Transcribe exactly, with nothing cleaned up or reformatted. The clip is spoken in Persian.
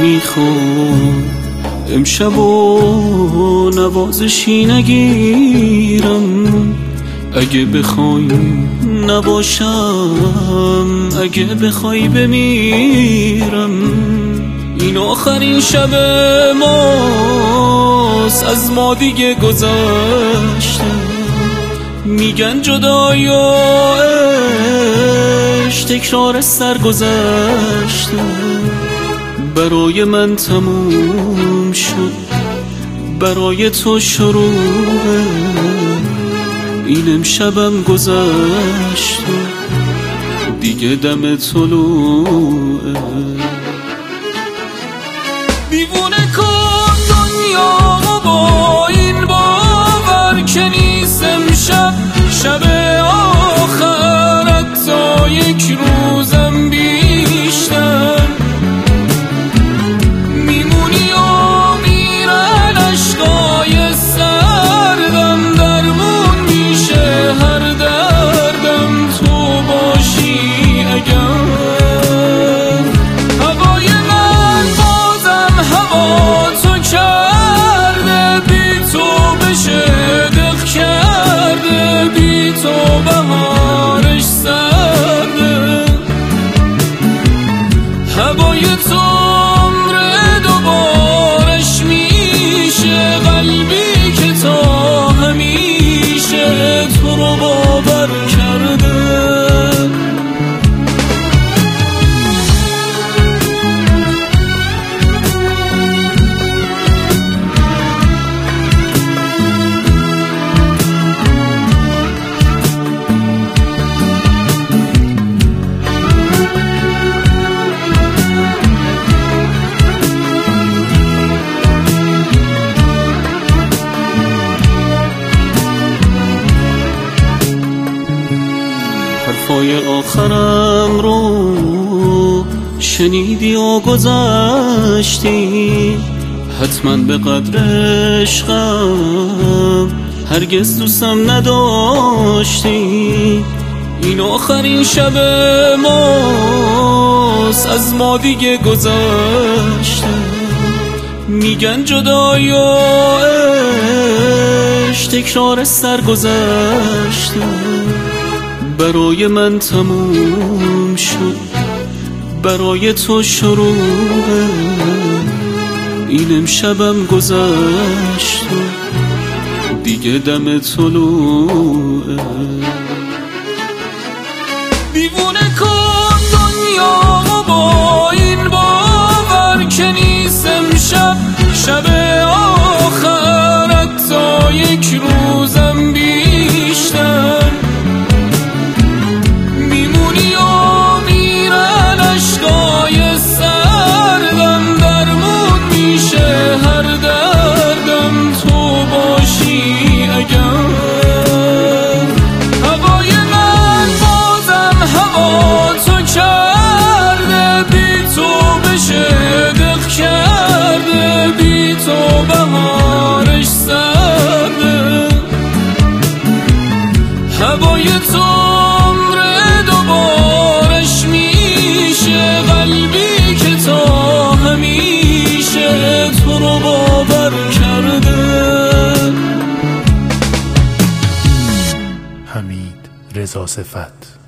میخوام امشب و نوازشی نگیرم. اگه بخوای نباشم، اگه بخوای بمیرم. این آخرین شب ماست، از ما دیگه گذشته. میگن جدایی و عشق تکرار سرگذشته. برای من تموم شد، برای تو شروعه. این امشبم گذشت دیگه دم طلوعه. دیوونه کن دنیا با این باور که نیست امشب شب آخرت، تا یک روزم بیشتر میمونی و میرن عشقای سردم. درمون میشه هر دردم تو باشی. اگر هوای من بازم هوا تو کرده، بی تو بشه دق کرده، بی تو بهارش سرده. هوای تو عمر دوبارش میشه، قلبی که تا همیشه تو رو باور کرده. حرفای آخرم رو شنیدی و گذشتی، حتما به قدر عشقم هرگز دوستم نداشتی. این آخرین شب ماست، از ما دیگه گذشته. میگن جدایی و عشق تکرار سرگذشته. برای من تموم شد، برای تو شروعه. این امشبم گذشت دیگه دم طلوعه. دیوونه کن دنیا با این باور که نیست امشب شب آخرت، تا یک روزم بیشتر میمونی و میرن عشقای سردم. درمون میشه هر دردم تو باشی. اگر هوای من بازم هوا تو کرده، بی تو بشه دق کرده، بی تو بهارش سرده. هوای تو عمر دوبارش میشه، قلبی که تا همیشه تو رو باور کرده. حمید رضا صفت.